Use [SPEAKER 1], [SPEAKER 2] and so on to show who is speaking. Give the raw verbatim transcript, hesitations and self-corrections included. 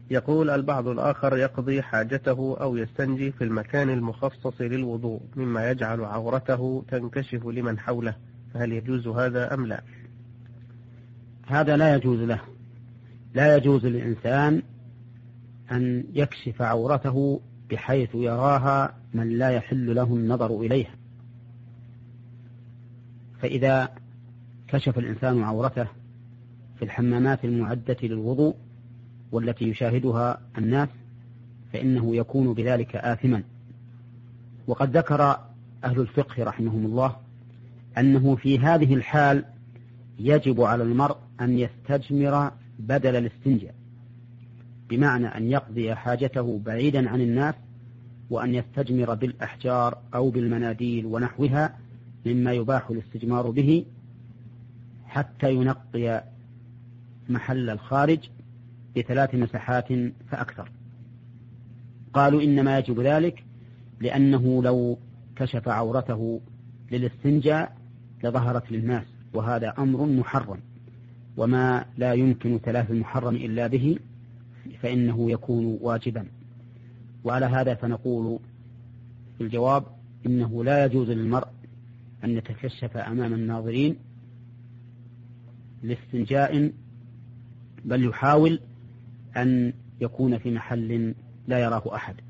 [SPEAKER 1] يقول البعض الآخر يقضي حاجته أو يستنجي في المكان المخصص للوضوء مما يجعل عورته تنكشف لمن حوله، فهل يجوز هذا أم لا؟
[SPEAKER 2] هذا لا يجوز له. لا يجوز للإنسان أن يكشف عورته بحيث يراها من لا يحل له النظر إليها. فإذا كشف الإنسان عورته في الحمامات المعدة للوضوء والتي يشاهدها الناس فإنه يكون بذلك آثما. وقد ذكر أهل الفقه رحمهم الله أنه في هذه الحال يجب على المرء أن يستجمر بدل الاستنجاء، بمعنى أن يقضي حاجته بعيدا عن الناس وأن يستجمر بالأحجار أو بالمناديل ونحوها مما يباح الاستجمار به حتى ينقي محل الخارج بثلاث مسحات فأكثر. قالوا إنما يجب ذلك لأنه لو كشف عورته للاستنجاء لظهرت للناس، وهذا أمر محرم، وما لا يمكن تلافي المحرم إلا به فإنه يكون واجبا. وعلى هذا فنقول في الجواب إنه لا يجوز للمرء أن يتكشف أمام الناظرين لاستنجاء، بل يحاول أن يكون في محل لا يراه أحد.